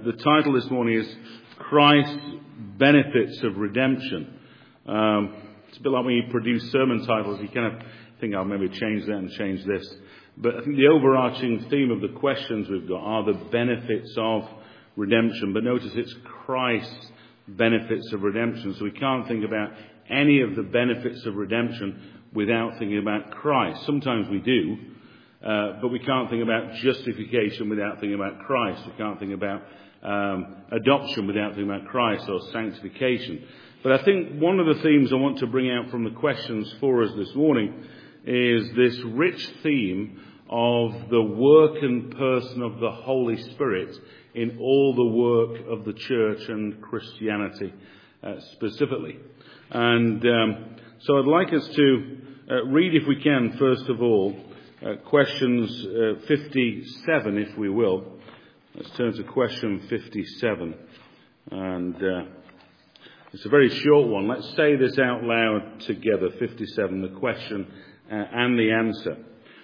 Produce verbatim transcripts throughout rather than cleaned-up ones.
the title this morning is Christ's Benefits of Redemption. Um, it's a bit like when you produce sermon titles, you kind of think, I'll maybe change that and change this. But I think the overarching theme of the questions we've got are the benefits of redemption. But notice it's Christ's benefits of redemption. So we can't think about any of the benefits of redemption without thinking about Christ. Sometimes we do, uh, but we can't think about justification without thinking about Christ. We can't think about um, adoption without thinking about Christ, or sanctification. But I think one of the themes I want to bring out from the questions for us this morning is this rich theme of the work and person of the Holy Spirit in all the work of the church and Christianity uh, specifically. And um, so I'd like us to uh, read, if we can, first of all, uh, questions uh, fifty-seven, if we will. Let's turn to question fifty-seven. And uh, it's a very short one. Let's say this out loud together. fifty-seven, the question uh, and the answer.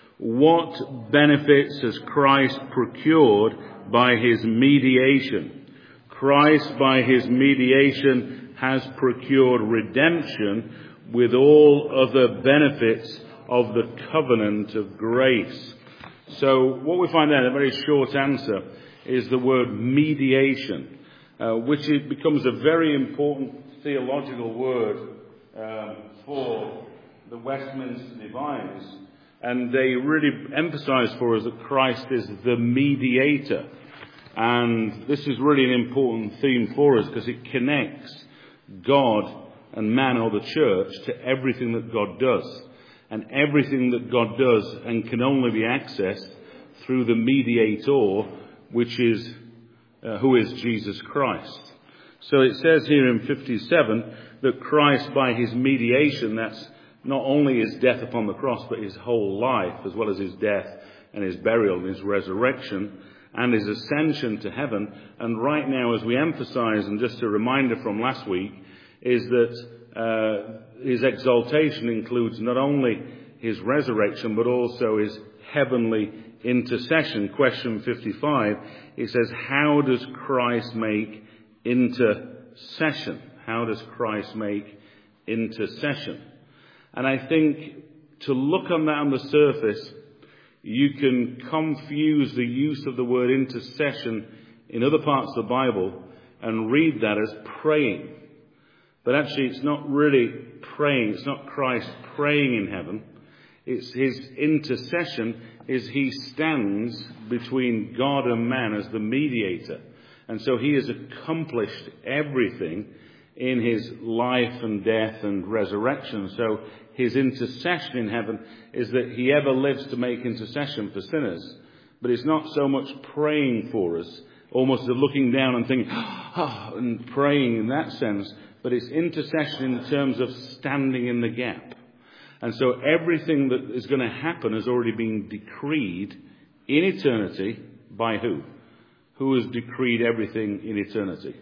What benefits has Christ procured by his mediation? Christ, by his mediation, has procured redemption with all other benefits of the covenant of grace. So what we find out, a very short answer, is the word mediation, uh, which it becomes a very important theological word um, for the Westminster Divines. And they really emphasize for us that Christ is the mediator. And this is really an important theme for us because it connects God and man, or the church, to everything that God does. And everything that God does and can only be accessed through the mediator, which is, uh, who is Jesus Christ. So it says here in fifty-seven that Christ, by his mediation, that's not only his death upon the cross, but his whole life, as well as his death and his burial and his resurrection and his ascension to heaven. And right now, as we emphasize, and just a reminder from last week, is that uh, his exaltation includes not only his resurrection, but also his heavenly intercession. Question fifty-five, it says, how does Christ make intercession? How does Christ make intercession? And I think to look on that on the surface, you can confuse the use of the word intercession in other parts of the Bible and read that as praying. But actually it's not really praying. It's not Christ praying in heaven. It's his intercession is he stands between God and man as the mediator. And so he has accomplished everything in his life and death and resurrection. So his intercession in heaven is that he ever lives to make intercession for sinners. But it's not so much praying for us, almost looking down and thinking, oh, and praying in that sense. But it's intercession in terms of standing in the gap. And so everything that is going to happen has already been decreed in eternity by who? Who has decreed everything in eternity?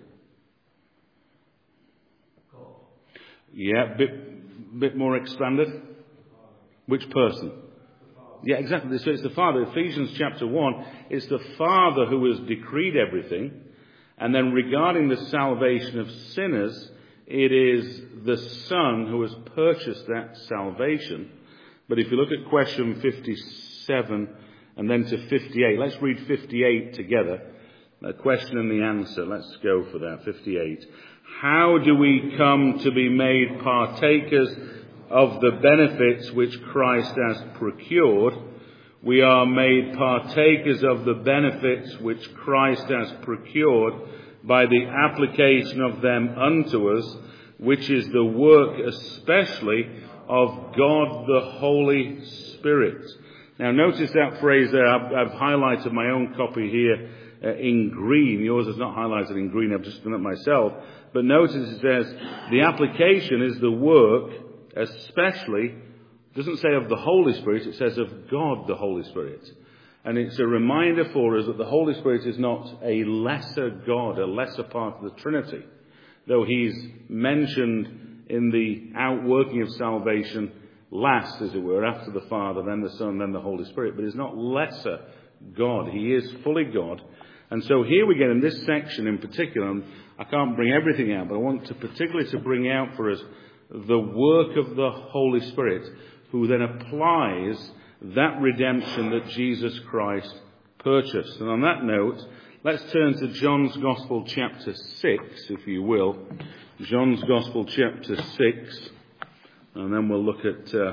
Yeah, bit, bit more expanded. Which person? Yeah, exactly. So it's the Father. Ephesians chapter one, it's the Father who has decreed everything. And then regarding the salvation of sinners, it is the Son who has purchased that salvation. But if you look at question fifty-seven and then to fifty-eight, let's read fifty-eight together. The question and the answer. Let's go for that. fifty-eight. How do we come to be made partakers of the benefits which Christ has procured? We are made partakers of the benefits which Christ has procured by the application of them unto us, which is the work especially of God the Holy Spirit. Now notice that phrase there. I've, I've highlighted my own copy here uh, in green. Yours is not highlighted in green. I've just done it myself. But notice it says the application is the work especially, it doesn't say of the Holy Spirit, it says of God the Holy Spirit. And it's a reminder for us that the Holy Spirit is not a lesser God, a lesser part of the Trinity, though he's mentioned in the outworking of salvation last, as it were, after the Father, then the Son, then the Holy Spirit. But he's not lesser God. He is fully God. And so here we get in this section in particular, and I can't bring everything out, but I want to particularly to bring out for us the work of the Holy Spirit, who then applies that redemption that Jesus Christ purchased. And on that note, let's turn to John's Gospel chapter six, if you will. John's Gospel chapter six, and then we'll look at uh,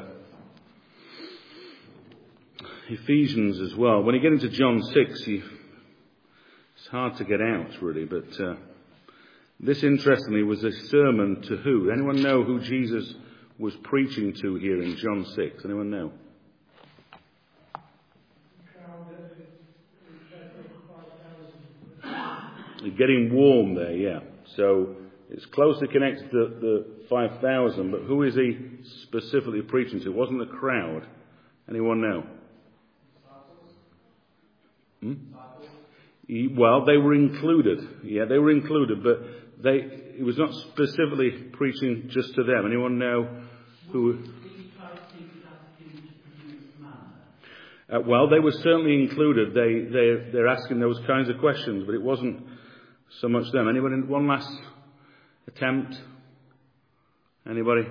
Ephesians as well. When you get into John six, you, it's hard to get out, really, but uh, this, interestingly, was a sermon to who? Anyone know who Jesus was preaching to here in John six? Anyone know? You're getting warm there, yeah. So it's closely connected to the five thousand, but who is he specifically preaching to? It wasn't the crowd. Anyone know? Hmm? He, well, they were included. Yeah, they were included, but they he was not specifically preaching just to them. Anyone know who? Uh, well, they were certainly included. They they they're asking those kinds of questions, but it wasn't so much them. Anyone? One last attempt. Anybody?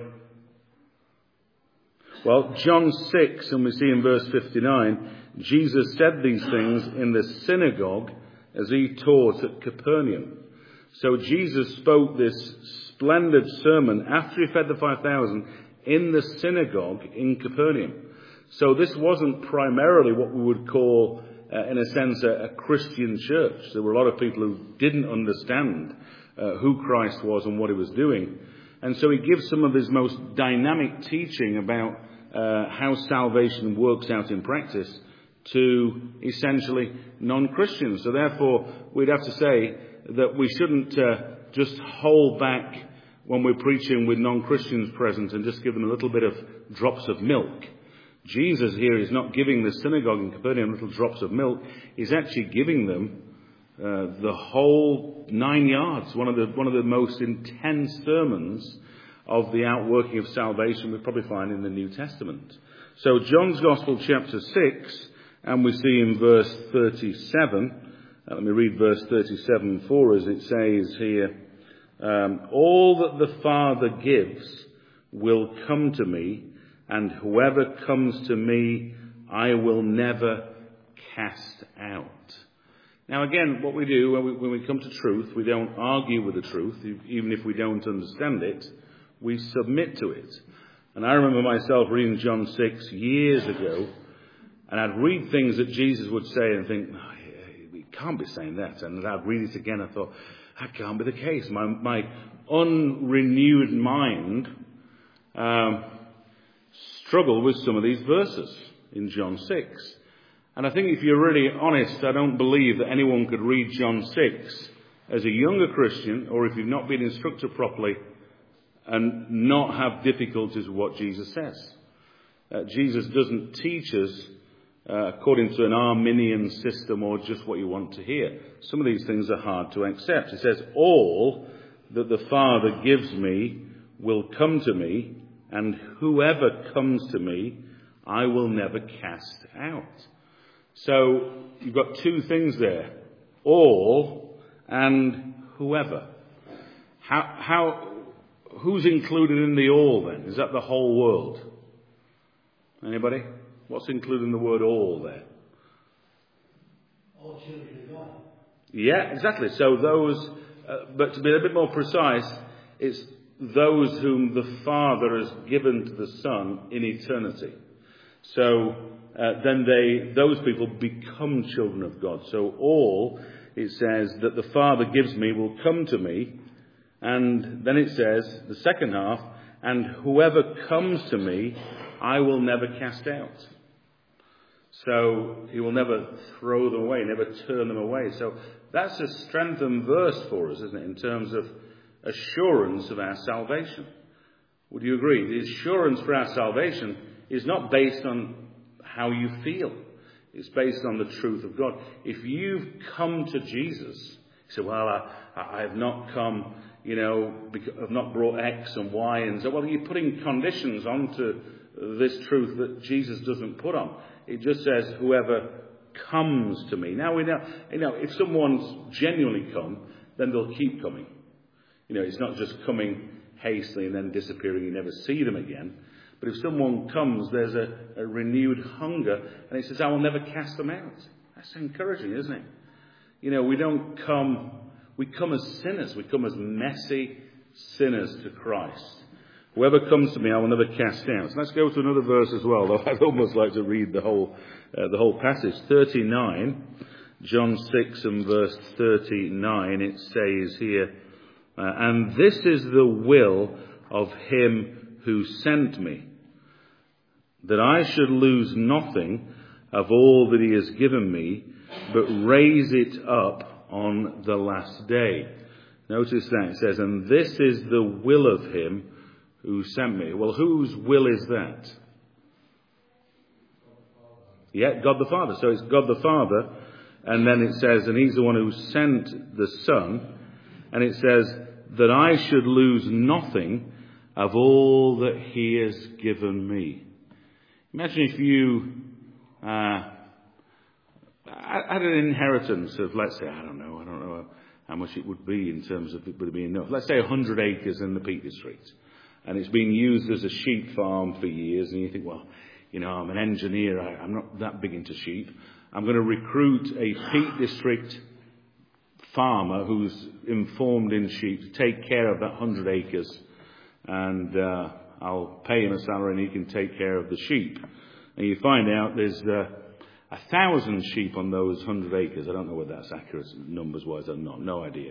Well, John six, and we see in verse fifty-nine, Jesus said these things in the synagogue as he taught at Capernaum. So Jesus spoke this splendid sermon after he fed the five thousand in the synagogue in Capernaum. So this wasn't primarily what we would call, uh, in a sense, a, a Christian church. There were a lot of people who didn't understand uh, who Christ was and what he was doing. And so he gives some of his most dynamic teaching about uh, how salvation works out in practice to essentially non-Christians. So therefore, we'd have to say that we shouldn't uh, just hold back when we're preaching with non-Christians present and just give them a little bit of drops of milk. Jesus here is not giving the synagogue in Capernaum little drops of milk. He's actually giving them uh, the whole nine yards. One of the one of the most intense sermons of the outworking of salvation we probably find in the New Testament. So John's Gospel chapter six, and we see in verse thirty-seven, uh, let me read verse thirty-seven for us. It says here, um, all that the Father gives will come to me, and whoever comes to me I will never cast out. Now again, what we do when we, when we come to truth, we don't argue with the truth, even if we don't understand it. We submit to it. And I remember myself reading John six years ago, and I'd read things that Jesus would say and think, oh, he can't be saying that. And I'd read it again and I thought, that can't be the case. My, my unrenewed mind um, struggled with some of these verses in John six. And I think if you're really honest, I don't believe that anyone could read John six as a younger Christian, or if you've not been instructed properly, and not have difficulties with what Jesus says. Uh, Jesus doesn't teach us uh, according to an Arminian system or just what you want to hear. Some of these things are hard to accept. He says, all that the Father gives me will come to me, and whoever comes to me, I will never cast out. So you've got two things there, all and whoever. How, how, who's included in the all then? Is that the whole world? Anybody? What's included in the word all there? All children of God. Yeah, exactly. So those, uh, but to be a bit more precise, it's those whom the Father has given to the Son in eternity. So uh, then they, those people become children of God. So all, it says, that the Father gives me will come to me. And then it says, the second half, and whoever comes to me, I will never cast out. So he will never throw them away, never turn them away. So that's a strengthened verse for us, isn't it, in terms of assurance of our salvation. Would you agree? The assurance for our salvation is not based on how you feel. It's based on the truth of God. If you've come to Jesus, you say, well, I, I have not come, you know, because I've not brought X and Y and so, well, you're putting conditions onto this truth that Jesus doesn't put on. It just says, whoever comes to me. Now we know, you know, if someone's genuinely come, then they'll keep coming. You know, it's not just coming hastily and then disappearing, you never see them again. But if someone comes, there's a, a renewed hunger, and it says, I will never cast them out. That's encouraging, isn't it? You know, we don't come, we come as sinners. We come as messy sinners to Christ. Whoever comes to me, I will never cast out. So let's go to another verse as well, though I'd almost like to read the whole, uh, the whole passage. thirty-nine, John six and verse thirty-nine, it says here, uh, and this is the will of him who sent me, that I should lose nothing of all that he has given me, but raise it up on the last day. Notice that it says, and this is the will of him who sent me. Well, whose will is that? Yeah, God the Father. So it's God the Father, and then it says, and he's the one who sent the Son, and it says that I should lose nothing of all that he has given me. Imagine if you uh, had an inheritance of, let's say, I don't know, I don't know how much it would be in terms of it would be enough. Let's say one hundred acres in the Peak District, and it's been used as a sheep farm for years, and you think, well, you know, I'm an engineer, I, I'm not that big into sheep. I'm going to recruit a Peak District farmer who's informed in sheep to take care of that one hundred acres, and uh, I'll pay him a salary and he can take care of the sheep. And you find out there's uh, a thousand sheep on those one hundred acres. I don't know whether that's accurate numbers-wise or not, no idea.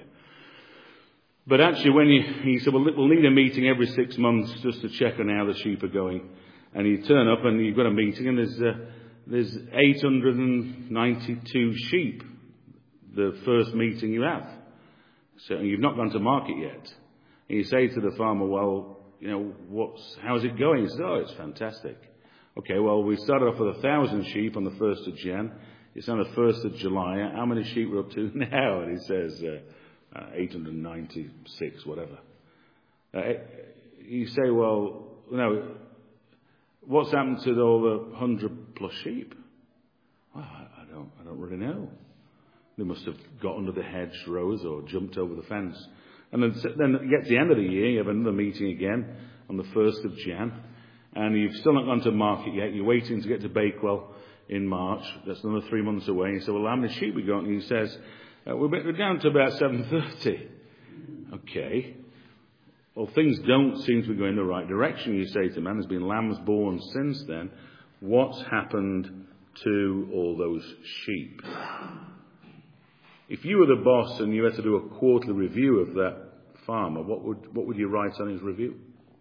But actually, when you, he said, well, we'll need a meeting every six months just to check on how the sheep are going. And you turn up and you've got a meeting and there's uh, there's eight hundred ninety-two sheep, the first meeting you have. So you've not gone to market yet. And you say to the farmer, well, you know, what's, how's it going? He says, oh, it's fantastic. Okay, well, we started off with a thousand sheep on the first of Jan. It's on the first of July. How many sheep are up to now? And he says, uh, uh, eight hundred ninety-six, whatever. Uh, you say, well, no, what's happened to all the one hundred plus sheep? Well, I, I don't, I don't really know. They must have got under the hedgerows or jumped over the fence. And then, then it gets the end of the year, you have another meeting again on the first of Jan, and you've still not gone to market yet. You're waiting to get to Bakewell in March. That's another three months away. You say, well, how many sheep we got? And he says, uh, we're down to about seven thirty. Okay. Well, things don't seem to be going in the right direction. You say to man, there's been lambs born since then. What's happened to all those sheep? If you were the boss and you had to do a quarterly review of that farmer, what would what would you write on his review?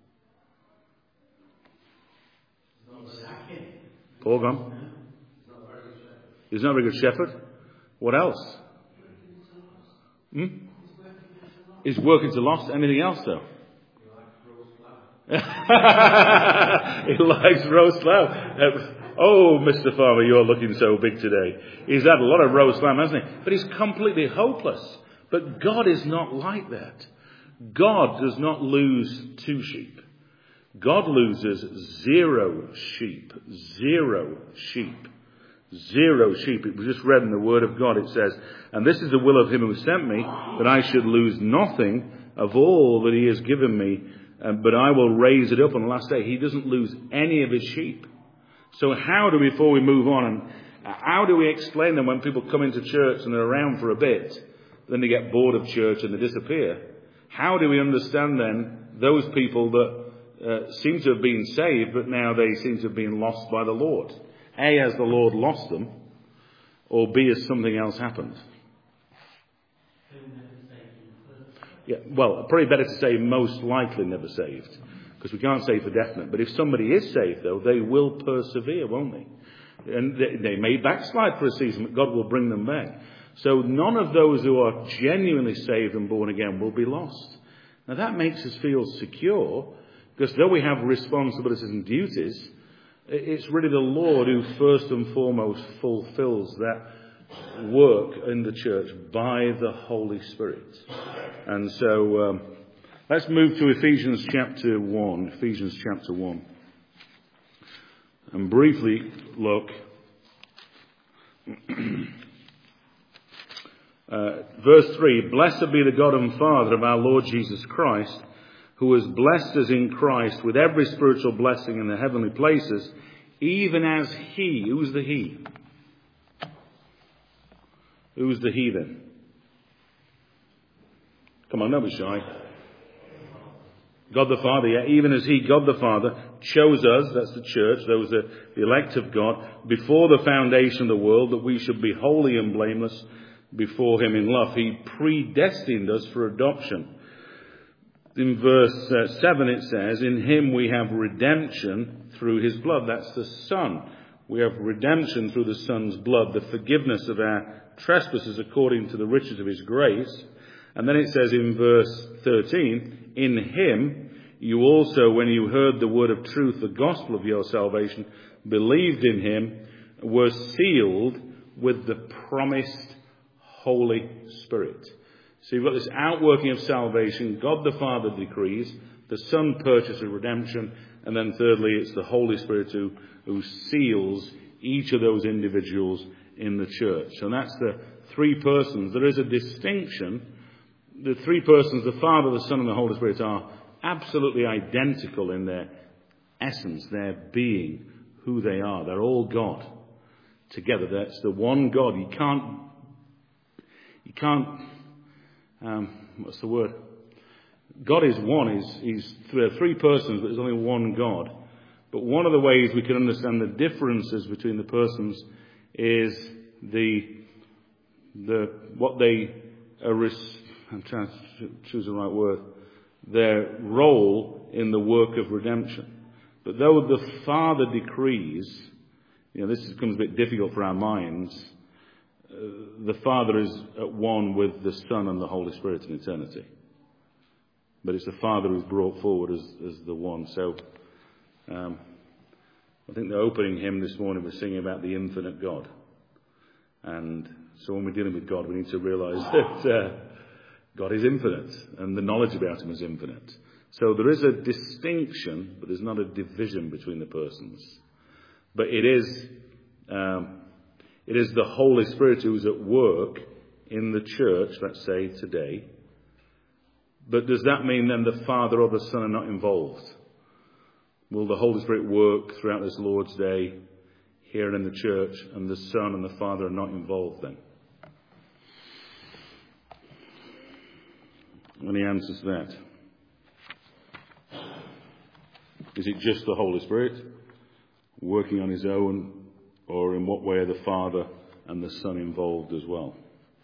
Paul, gone? He's not a very good shepherd. What else? Hmm? He's working to loss. Anything else, though? He likes roast lamb. Uh, oh, Mister Farmer, you're looking so big today. He's had a lot of roast lamb, hasn't he? But he's completely hopeless. But God is not like that. God does not lose two sheep. God loses zero sheep. Zero sheep. Zero sheep. It was just read in the Word of God. It says, and this is the will of him who sent me, that I should lose nothing of all that he has given me, um, but I will raise it up on the last day. He doesn't lose any of his sheep. So how do we, before we move on, and how do we explain them when people come into church and they're around for a bit, then they get bored of church and they disappear? How do we understand then those people that uh, seem to have been saved, but now they seem to have been lost by the Lord? A, has the Lord lost them, or B, has something else happened? Yeah, well, probably better to say most likely never saved, because we can't say for definite. But if somebody is saved, though, they will persevere, won't they? And they, they may backslide for a season, but God will bring them back. So none of those who are genuinely saved and born again will be lost. Now that makes us feel secure, because though we have responsibilities and duties, it's really the Lord who first and foremost fulfills that work in the church by the Holy Spirit. And so um, let's move to Ephesians chapter one. Ephesians chapter one. And briefly look Uh, verse three, blessed be the God and Father of our Lord Jesus Christ, who has blessed us in Christ with every spiritual blessing in the heavenly places, even as he, who's the he? Who's the he then? Come on, don't be shy. God the Father, yeah, even as he, God the Father, chose us, that's the church, those are the elect of God, before the foundation of the world, that we should be holy and blameless before him in love. He predestined us for adoption. In verse uh, seven it says, in him we have redemption through his blood. That's the Son. We have redemption through the Son's blood, the forgiveness of our trespasses according to the riches of his grace. And then it says in verse thirteen, in him you also, when you heard the word of truth, the gospel of your salvation, believed in him, were sealed with the promised Holy Spirit. So you've got this outworking of salvation. God the Father decrees, the Son purchases redemption, and then thirdly it's the Holy Spirit who, who seals each of those individuals in the church. And that's the three persons. There is a distinction. The three persons, the Father, the Son, and the Holy Spirit, are absolutely identical in their essence, their being, who they are. They're all God together. That's the one God. You can't, you can't, um, what's the word? God is one. He's, he's, there are three persons, but there's only one God. But one of the ways we can understand the differences between the persons is the, the, what they are, res- I'm trying to choose the right word, their role in the work of redemption. But though the Father decrees, you know, this becomes a bit difficult for our minds, uh, the Father is at one with the Son and the Holy Spirit in eternity. But it's the Father who's brought forward as, as the one. So, um, I think the opening hymn this morning was singing about the infinite God. And so when we're dealing with God, we need to realise that uh, God is infinite, and the knowledge about him is infinite. So there is a distinction, but there's not a division between the persons. But it is, um, it is the Holy Spirit who's at work in the church, let's say, today. But does that mean then the Father or the Son are not involved? Will the Holy Spirit work throughout this Lord's Day here and in the church, and the Son and the Father are not involved then? And the answer to that. Is it just the Holy Spirit working on his own, or in what way are the Father and the Son involved as well?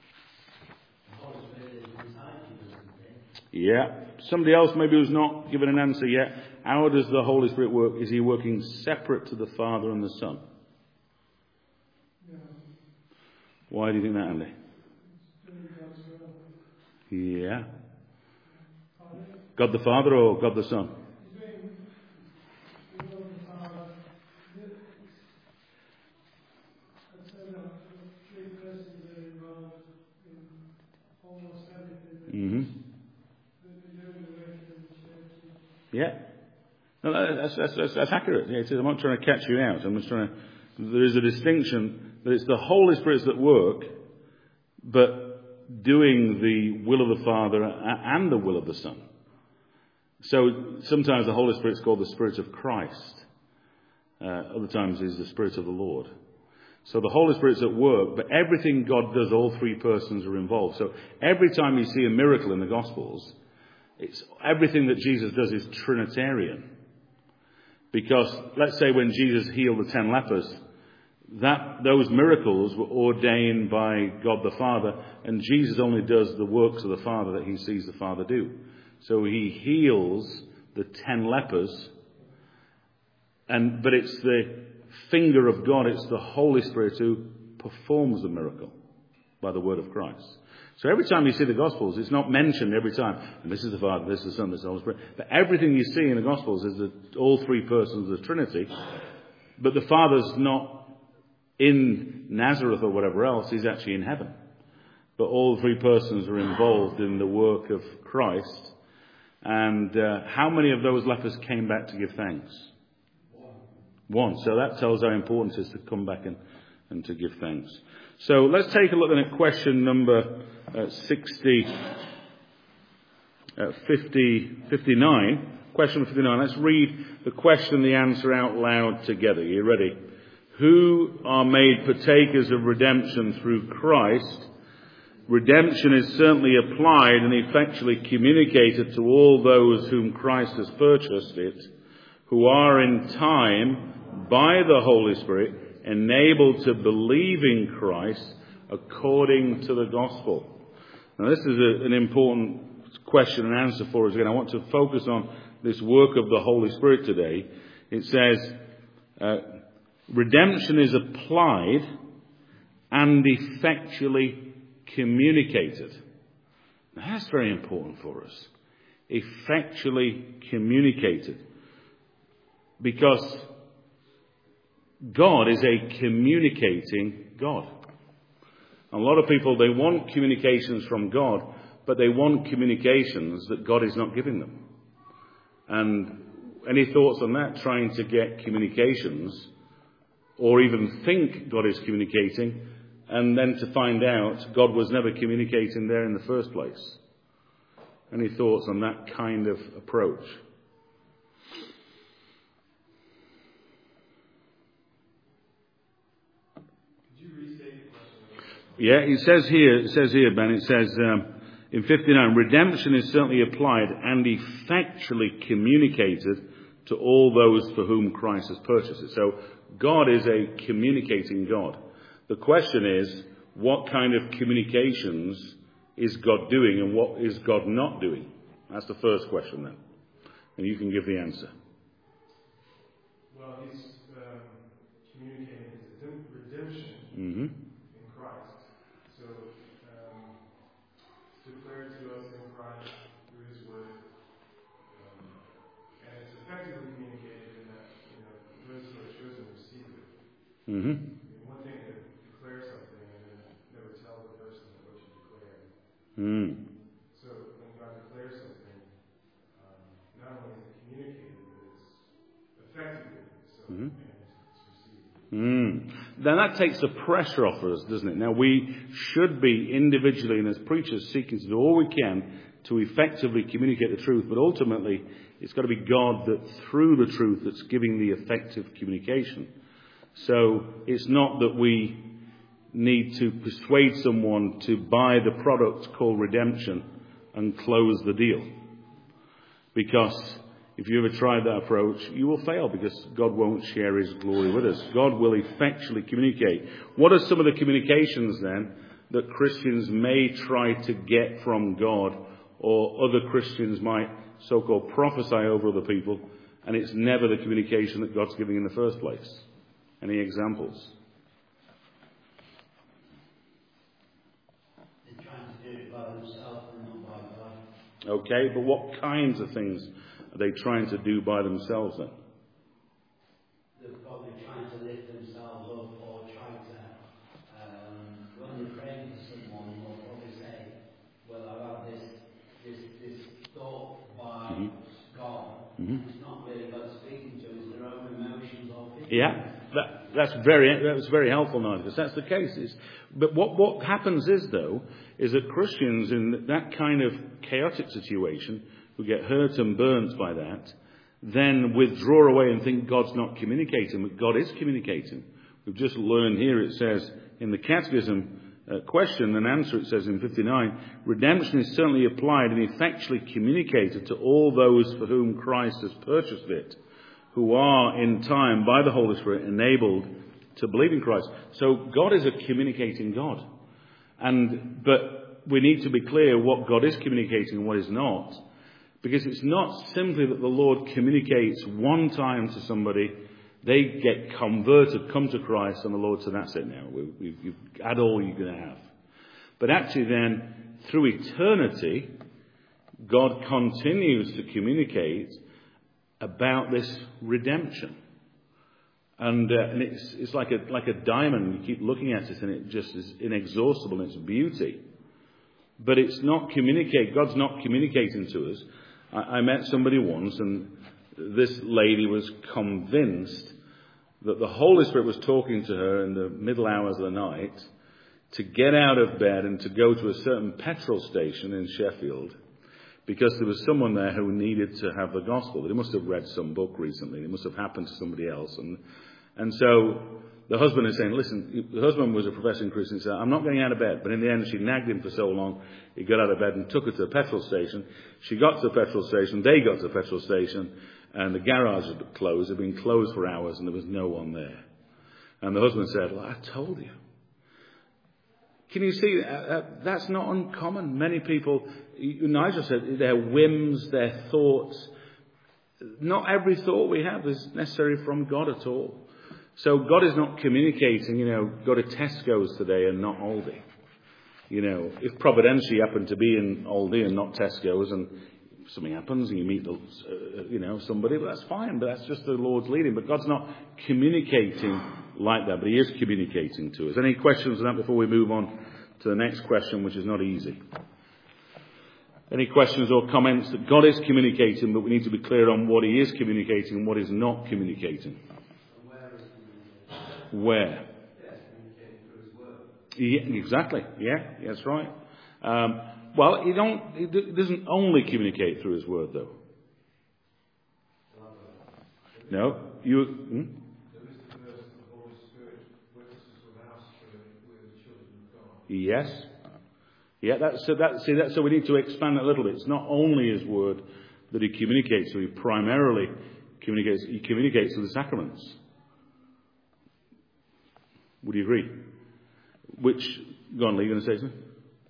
Yeah. Somebody else maybe who's not given an answer yet. How does the Holy Spirit work? Is he working separate to the Father and the Son? Yeah. Why do you think that, Andy? Yeah. God the Father or God the Son? Mm-hmm. Yeah. No, that's, that's, that's, that's accurate. Yeah, it is, I'm not trying to catch you out. I'm just trying to... There is a distinction that it's the Holy Spirit that work, but doing the will of the Father and the will of the Son. So sometimes the Holy Spirit is called the Spirit of Christ. Uh, other times is the Spirit of the Lord. So the Holy Spirit's at work, but everything God does, all three persons are involved. So every time you see a miracle in the Gospels, it's everything that Jesus does is Trinitarian. Because let's say when Jesus healed the ten lepers, that those miracles were ordained by God the Father, and Jesus only does the works of the Father that he sees the Father do. So he heals the ten lepers, and but it's the finger of God, it's the Holy Spirit who performs the miracle by the word of Christ. So every time you see the Gospels, it's not mentioned every time, and this is the Father, this is the Son, this is the Holy Spirit. But everything you see in the Gospels is that all three persons of the Trinity, but the Father's not in Nazareth or whatever else, he's actually in heaven. But all three persons are involved in the work of Christ. And uh, how many of those lepers came back to give thanks? One. One. So that tells how important it is to come back and, and to give thanks. So let's take a look then at question number uh, sixty, uh, fifty, fifty-nine. Question fifty-nine. Let's read the question and the answer out loud together. Are you ready? Who are made partakers of redemption through Christ? Redemption is certainly applied and effectually communicated to all those whom Christ has purchased it, who are in time, by the Holy Spirit, enabled to believe in Christ according to the gospel. Now this is a, an important question and answer for us again. I want to focus on this work of the Holy Spirit today. It says, uh, redemption is applied and effectually communicated. Now that's very important for us. Effectually communicated. Because God is a communicating God. A lot of people, they want communications from God, but they want communications that God is not giving them. And any thoughts on that, trying to get communications, or even think God is communicating, and then to find out God was never communicating there in the first place? Any thoughts on that kind of approach? Yeah, it says here, it says here, Ben, it says um, in fifty-nine, redemption is certainly applied and effectually communicated to all those for whom Christ has purchased it. So God is a communicating God. The question is, what kind of communications is God doing and what is God not doing? That's the first question then. And you can give the answer. Well, he's um, communicating his redemption. Mm-hmm. Mm-hmm. One thing to declare something and then never tell the person what you declare. Mm. So when God declares something, um, not only is it communicated, but it's effectively so, Mm-hmm. and it's received. Mm. Then that takes the pressure off us, doesn't it? Now we should be individually and as preachers seeking to do all we can to effectively communicate the truth, but ultimately it's got to be God that through the truth that's giving the effective communication. So it's not that we need to persuade someone to buy the product called redemption and close the deal. Because if you ever tried that approach, you will fail because God won't share his glory with us. God will effectually communicate. What are some of the communications then that Christians may try to get from God, or other Christians might so-called prophesy over other people, and it's never the communication that God's giving in the first place? Any examples? They're trying to do it by themselves and not by God. Okay, but what kinds of things are they trying to do by themselves then? They're probably trying to lift themselves up, or trying to, um, when they're praying for someone, they'll probably say, well, I've had this, this, this thought by Mm-hmm. God. Mm-hmm. It's not really God speaking to them, it's their own emotions or feelings. Yeah. That, that's very, that was very helpful, Nigel, because that's the case. Is, but what, what happens is, though, is that Christians in that kind of chaotic situation, who get hurt and burnt by that, then withdraw away and think God's not communicating, but God is communicating. We've just learned here, it says, in the Catechism uh, question and answer, it says in fifty-nine, redemption is certainly applied and effectually communicated to all those for whom Christ has purchased it, who are in time by the Holy Spirit enabled to believe in Christ. So God is a communicating God. And, but we need to be clear what God is communicating and what is not. Because it's not simply that the Lord communicates one time to somebody, they get converted, come to Christ, and the Lord said, that's it now. We, we, you've had all you're going to have. But actually then, through eternity, God continues to communicate about this redemption. And, uh, and it's, it's like a, like a diamond. You keep looking at it and it just is inexhaustible in its beauty. But it's not communicate. God's not communicating to us. I, I met somebody once, and this lady was convinced that the Holy Spirit was talking to her in the middle hours of the night to get out of bed and to go to a certain petrol station in Sheffield because there was someone there who needed to have the gospel. They must have read some book recently. It must have happened to somebody else. And and so the husband is saying, listen, the husband was a professing Christian. He said, I'm not getting out of bed. But in the end, she nagged him for so long, he got out of bed and took her to the petrol station. She got to the petrol station. They got to the petrol station. And the garage had closed. It had been closed for hours and there was no one there. And the husband said, well, I told you. Can you see, uh, that's not uncommon. Many people, Nigel said, their whims, their thoughts. Not every thought we have is necessary from God at all. So God is not communicating, you know, go to Tesco's today and not Aldi. You know, if providentially happen to be in Aldi and not Tesco's and something happens and you meet, uh, you know, somebody, well, that's fine, but that's just the Lord's leading. But God's not communicating like that, but He is communicating to us. Any questions on that before we move on to the next question, which is not easy? Any questions or comments that God is communicating, but we need to be clear on what He is communicating and what is not communicating? Where? Yeah, exactly. Yeah, that's right. Um, well, he don't. He doesn't only communicate through His word, though. No, you. Hmm? Yes. Yeah. That's so. That see that. So we need to expand that a little bit. It's not only His word that He communicates. So He primarily communicates. He communicates through the sacraments. Would you agree? Which, go on, Lee, you going to say something?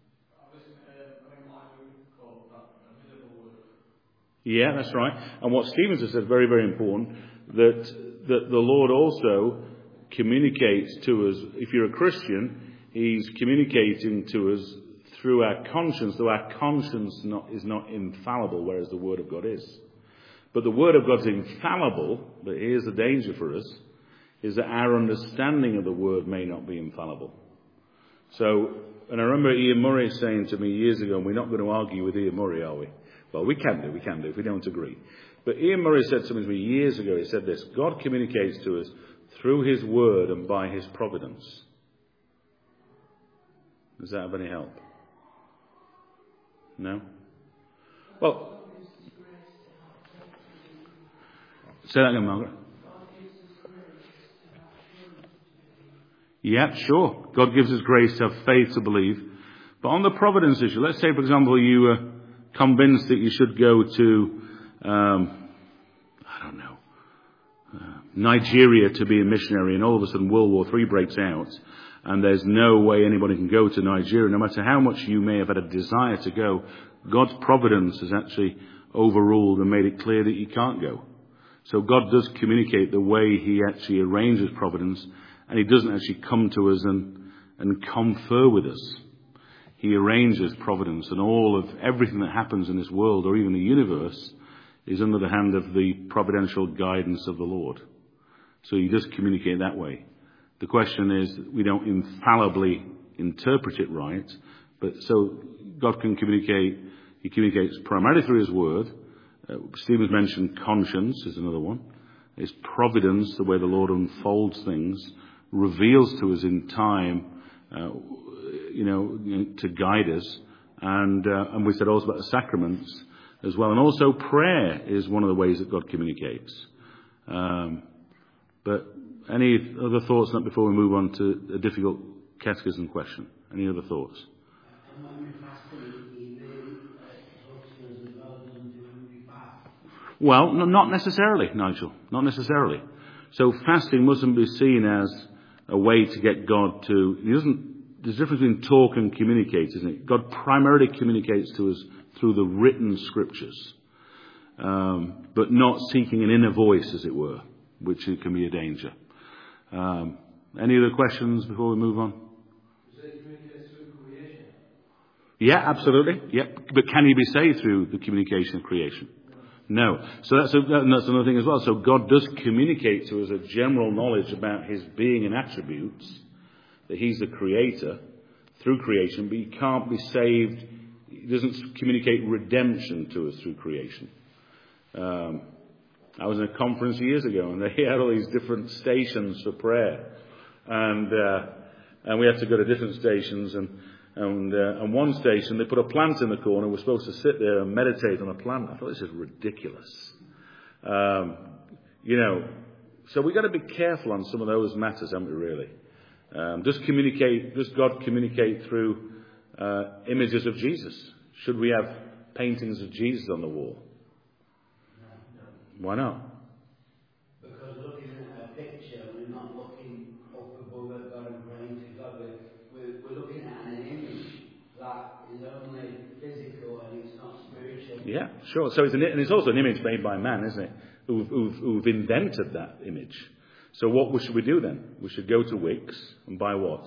Yeah, that's right. And what Stevens has said, very, very important, that that the Lord also communicates to us. If you're a Christian, He's communicating to us through our conscience, though our conscience not, is not infallible, whereas the Word of God is. But the Word of God's infallible, but here's the danger for us, is that our understanding of the Word may not be infallible. So, and I remember Ian Murray saying to me years ago, and we're not going to argue with Ian Murray, are we? Well, we can do, we can do, if we don't agree. But Ian Murray said something to me years ago. He said this: God communicates to us through His Word and by His providence. Does that have any help? No? Well, say that again, Margaret. Yeah, sure. God gives us grace to have faith to believe. But on the providence issue, let's say, for example, you were convinced that you should go to, um, I don't know, uh, Nigeria to be a missionary, and all of a sudden World War Three breaks out, and there's no way anybody can go to Nigeria, no matter how much you may have had a desire to go. God's providence has actually overruled and made it clear that you can't go. So God does communicate the way He actually arranges providence, and He doesn't actually come to us and, and confer with us. He arranges providence, and all of everything that happens in this world, or even the universe, is under the hand of the providential guidance of the Lord. So He does communicate that way. The question is, we don't infallibly interpret it right, but so God can communicate. He communicates primarily through His Word. Uh, Stephen's mentioned conscience is another one. It's providence, the way the Lord unfolds things, reveals to us in time, uh, you know, to guide us. And uh, and we said also about the sacraments as well. And also prayer is one of the ways that God communicates. Um, but any other thoughts on that before we move on to a difficult catechism question? Any other thoughts? Well, no, not necessarily, Nigel. Not necessarily. So fasting mustn't be seen as a way to get God to. He doesn't. There's a difference between talk and communicate, isn't it? God primarily communicates to us through the written scriptures, um, but not seeking an inner voice, as it were, which can be a danger. Um, any other questions before we move on? Does it communicate through creation? Yeah, absolutely. Yep. But can He be saved through the communication of creation? No. So that's, a, that's another thing as well. So God does communicate to us a general knowledge about His being and attributes, that He's the creator through creation, but He can't be saved. He doesn't communicate redemption to us through creation. Um, I was in a conference years ago, and they had all these different stations for prayer, and uh, and we had to go to different stations, and and uh, and one station they put a plant in the corner. We're supposed to sit there and meditate on a plant. I thought, this is ridiculous, um, you know. So we've got to be careful on some of those matters, haven't we? Really, um, does communicate? Does God communicate through uh, images of Jesus? Should we have paintings of Jesus on the wall? Why not? Because looking at a picture, we're not looking up above at God and praying to God. We're, we're looking at an image that is only physical and it's not spiritual. Yeah, sure. So it's an, and it's also an image made by man, isn't it? Who've, who've, who've invented that image. So what should we do then? We should go to Wickes and buy what?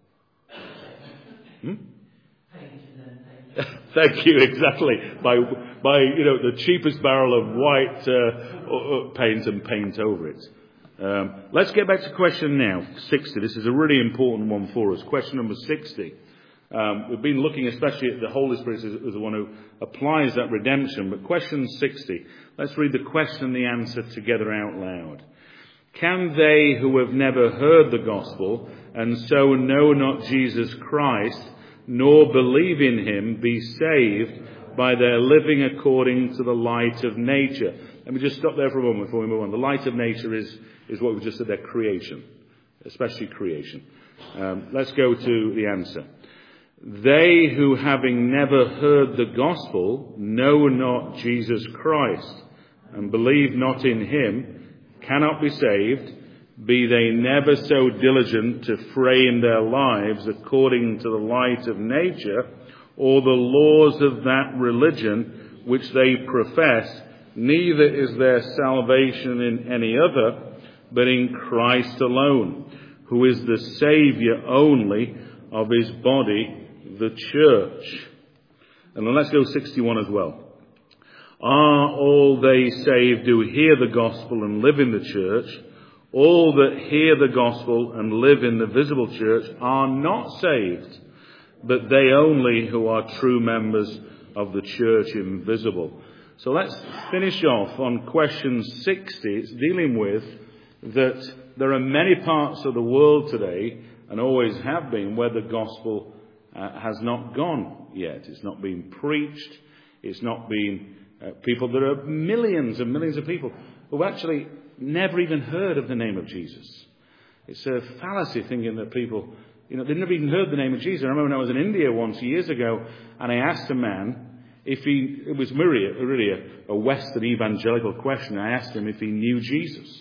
Hmm? Thank you, exactly. By, by you know, the cheapest barrel of white uh, paint and paint over it. Um, let's get back to question now, sixty. This is a really important one for us. Question number sixty. Um, we've been looking especially at the Holy Spirit as, as the one who applies that redemption. But question sixty. Let's read the question and the answer together out loud. Can they who have never heard the gospel and so know not Jesus Christ, nor believe in him, be saved by their living according to the light of nature? Let me just stop there for a moment before we move on. The light of nature is, is what we just said there, creation, especially creation. Um, let's go to the answer. They who, having never heard the gospel, know not Jesus Christ, and believe not in him, cannot be saved, be they never so diligent to frame their lives according to the light of nature, or the laws of that religion which they profess, neither is their salvation in any other, but in Christ alone, who is the Saviour only of his body, the church. And then let's go sixty-one as well. Are all they saved who hear the gospel and live in the church? All that hear the gospel and live in the visible church are not saved, but they only who are true members of the church invisible. So let's finish off on question sixty. It's dealing with that there are many parts of the world today, and always have been, where the gospel uh, has not gone yet. It's not been preached. It's not been uh, people. There are millions and millions of people who actually never even heard of the name of Jesus. It's a fallacy thinking that people, you know, they've never even heard the name of Jesus. I remember when I was in India once years ago, and I asked a man if he, it was really a, really a, a Western evangelical question. I asked him if he knew Jesus.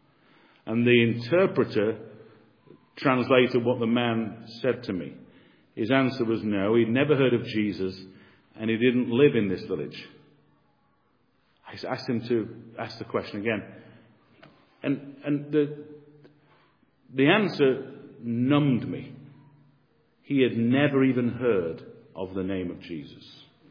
And the interpreter translated what the man said to me. His answer was no, he'd never heard of Jesus, and he didn't live in this village. I asked him to ask the question again. And and the the answer numbed me. He had never even heard of the name of Jesus.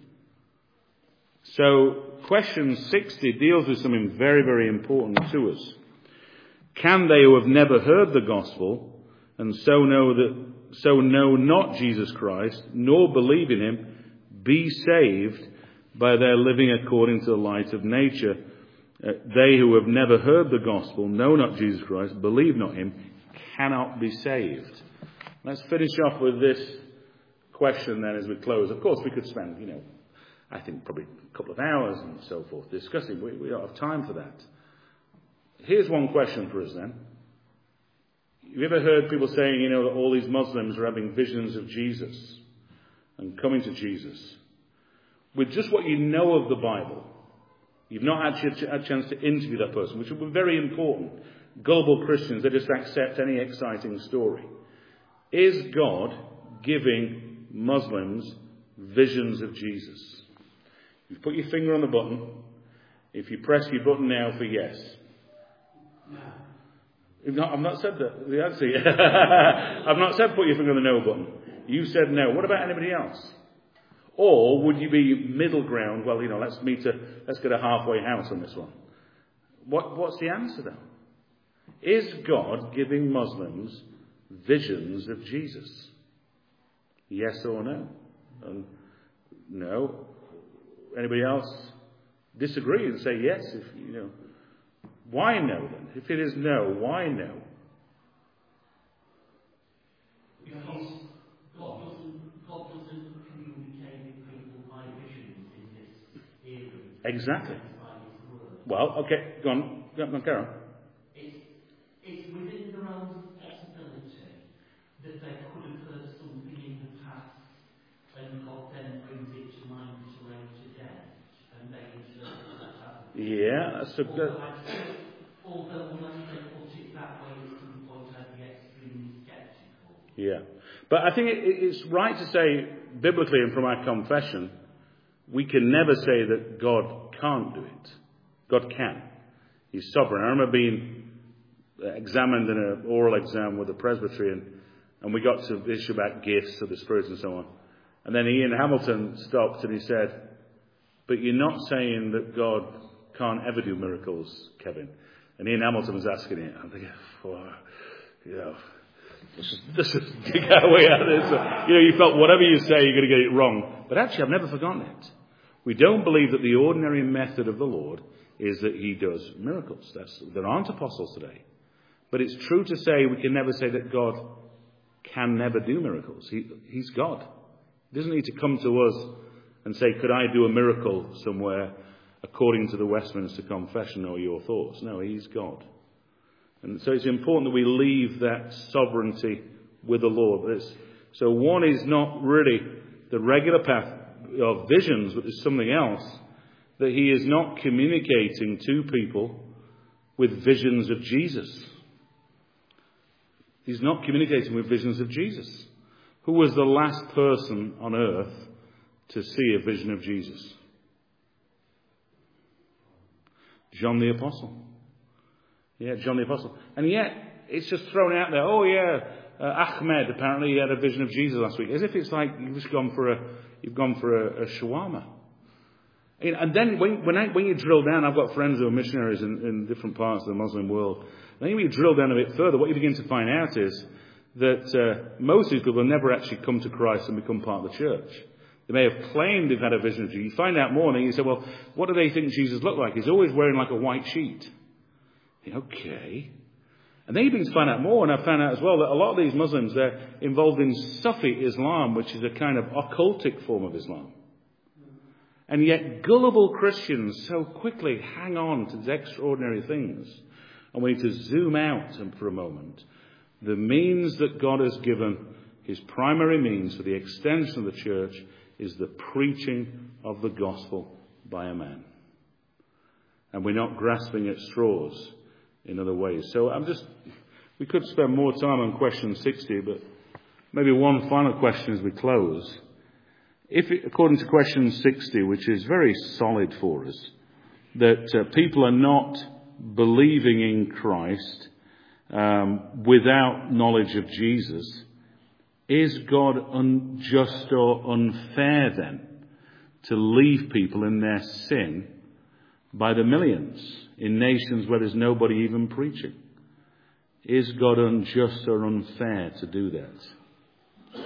So question sixty deals with something very, very important to us. Can they who have never heard the gospel and so know that so know not Jesus Christ, nor believe in him, be saved by their living according to the light of nature? Uh, they who have never heard the gospel, know not Jesus Christ, believe not him, cannot be saved. Let's finish off with this question then as we close. Of course, we could spend, you know, I think probably a couple of hours and so forth discussing. We, we don't have time for that. Here's one question for us then. Have you ever heard people saying, you know, that all these Muslims are having visions of Jesus and coming to Jesus? With just what you know of the Bible, you've not actually had a chance to interview that person, which would be very important. Global Christians, they just accept any exciting story. Is God giving Muslims visions of Jesus? You put your finger on the button. If you press your button now for yes. No. I've not, I've not said that. The answer, I've not said put your finger on the no button. You said no. What about anybody else? Or would you be middle ground? Well, you know, let's meet a, let's get a halfway house on this one. What, what's the answer then? Is God giving Muslims visions of Jesus? Yes or no? Um, no. Anybody else disagree and say yes? If you know, Why no then? If it is no, why no? Because God doesn't, God doesn't communicate with people by visions in this era. Exactly. By His word. Well, okay, go on. Go on, carry on. It's, it's within the realms of possibility that they could have heard something in the past and God then brings it to mind at a later date and they interpret that as Yeah, that's a good... Although when I put it that way, it's to the point I'd be extremely sceptical. Yeah. But I think it, it's right to say, biblically and from our confession, we can never say that God can't do it. God can. He's sovereign. I remember being examined in an oral exam with a Presbyterian, and we got to the issue about gifts of the Spirit and so on. And then Ian Hamilton stopped and he said, but you're not saying that God can't ever do miracles, Kevin. And Ian Hamilton was asking it. I'm thinking, oh, you know, this is, this is dig our way out of this. You know, you felt whatever you say, you're going to get it wrong. But actually, I've never forgotten it. We don't believe that the ordinary method of the Lord is that he does miracles. That's, there aren't apostles today. But it's true to say we can never say that God can never do miracles. He, he's God. He doesn't need to come to us and say, could I do a miracle somewhere according to the Westminster Confession or your thoughts? No, he's God. And so it's important that we leave that sovereignty with the Lord. So one is not really the regular path of visions, but there's something else, that he is not communicating to people with visions of Jesus. He's not communicating with visions of Jesus. Who was the last person on earth to see a vision of Jesus? John the Apostle. Yeah, John the Apostle. And yet, it's just thrown out there, oh yeah, uh, Ahmed apparently had a vision of Jesus last week. As if it's like you've just gone for a, you've gone for a, a shawarma. And then when, when, I, when you drill down, I've got friends who are missionaries in, in different parts of the Muslim world. Then when you drill down a bit further, what you begin to find out is that uh, most of these people have never actually come to Christ and become part of the church. They may have claimed they've had a vision of Jesus. You find out more and you say, well, what do they think Jesus looked like? He's always wearing like a white sheet. Okay. And then you begin to find out more, and I found out as well that a lot of these Muslims, they're involved in Sufi Islam, which is a kind of occultic form of Islam. And yet gullible Christians so quickly hang on to these extraordinary things. And we need to zoom out for a moment. The means that God has given, his primary means for the extension of the church, is the preaching of the gospel by a man. And we're not grasping at straws in other ways. So I'm just, we could spend more time on question sixty, but maybe one final question as we close. If, it, according to question sixty, which is very solid for us, that uh, people are not believing in Christ um, without knowledge of Jesus, is God unjust or unfair then to leave people in their sin by the millions in nations where there's nobody even preaching? Is God unjust or unfair to do that?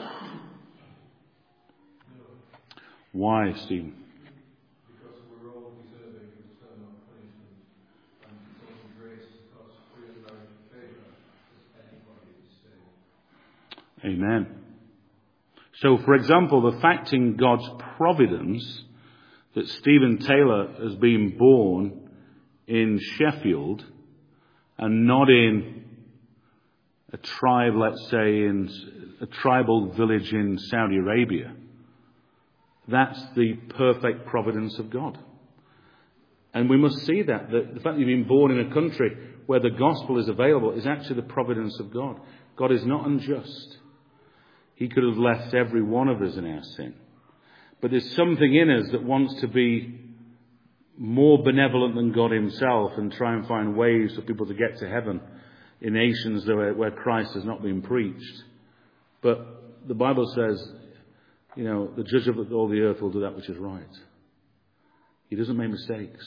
Why, Stephen? Because we're all deserving of eternal punishment, and it's only grace because we are allowed favour as anybody is saved. Amen. So, for example, the fact in God's providence that Stephen Taylor has been born in Sheffield and not in a tribe, let's say, in a tribal village in Saudi Arabia, that's the perfect providence of God. And we must see that. The, the fact that you've been born in a country where the gospel is available is actually the providence of God. God is not unjust. He could have left every one of us in our sin. But there's something in us that wants to be more benevolent than God himself and try and find ways for people to get to heaven in nations where, where Christ has not been preached. But the Bible says, you know, the judge of all the earth will do that which is right. He doesn't make mistakes.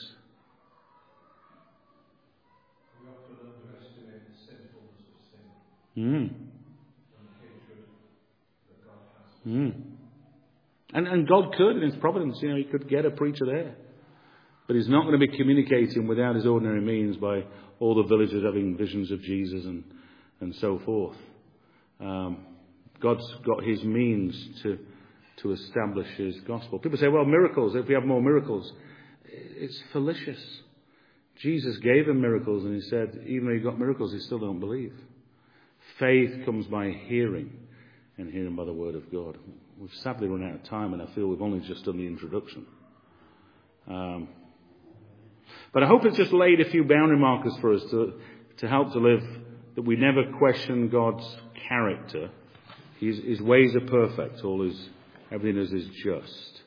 We often underestimate the sinfulness of sin Mm. and the hatred that God has for Mm. And, and God could, in his providence, you know, he could get a preacher there. But he's not going to be communicating without his ordinary means by all the villagers having visions of Jesus and, and so forth. Um, God's got his means to, to establish his gospel. People say, well, miracles, if we have more miracles, it's fallacious. Jesus gave them miracles and he said, even though he got miracles, they still don't believe. Faith comes by hearing, and hearing by the word of God. We've sadly run out of time, and I feel we've only just done the introduction. Um, but I hope it's just laid a few boundary markers for us to, to help to live, that we never question God's character. His, his ways are perfect. All his, everything is, is just.